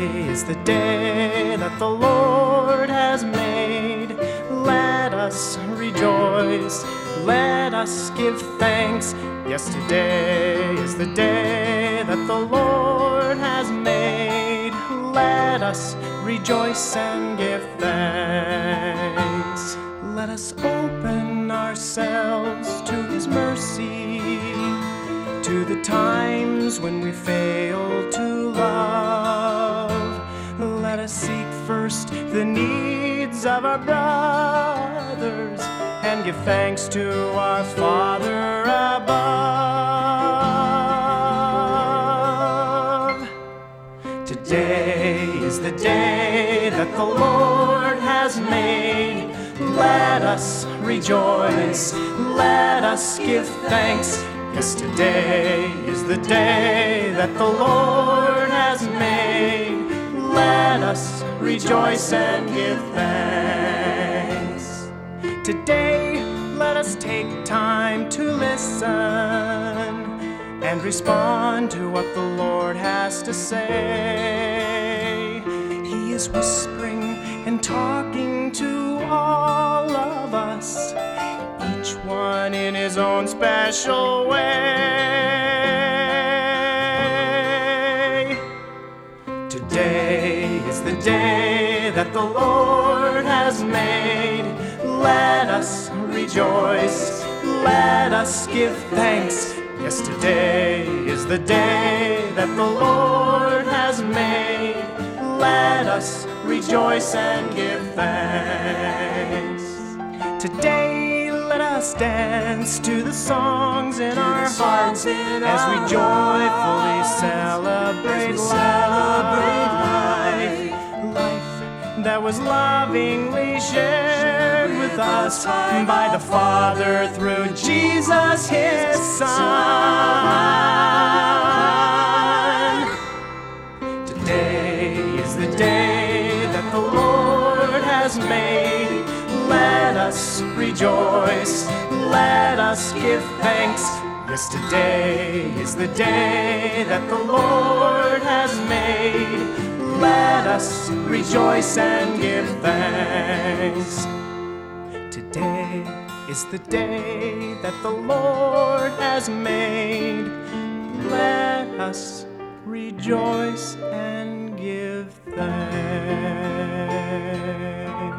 is the day that the Lord has made. Let us rejoice, let us give thanks. Yes, today is the day that the Lord has made. Let us rejoice and give thanks. Let us open ourselves to His mercy, to the times when we fail to love. Let us seek first the needs of our brothers and give thanks to our Father above. Today is the day that the Lord has made. Let us rejoice, let us give thanks. Yes, today is the day that the Lord has made. Let us rejoice and give thanks. Today, let us take time to listen and respond to what the Lord has to say. He is whispering and talking to all of us, each one in his own special way. Today is the day that the Lord has made. Let us rejoice, let us give thanks. Yes, today is the day that the Lord has made. Let us rejoice and give thanks. Today, let us dance to the songs in our hearts as we joyfully celebrate life. Life that was lovingly shared with us by the Father through Jesus, His Son. Today is the day that the Lord has made. Let us rejoice, let us give thanks. Yes, today is the day that the Lord has made. Let us rejoice and give thanks. Today is the day that the Lord has made. Let us rejoice and give thanks.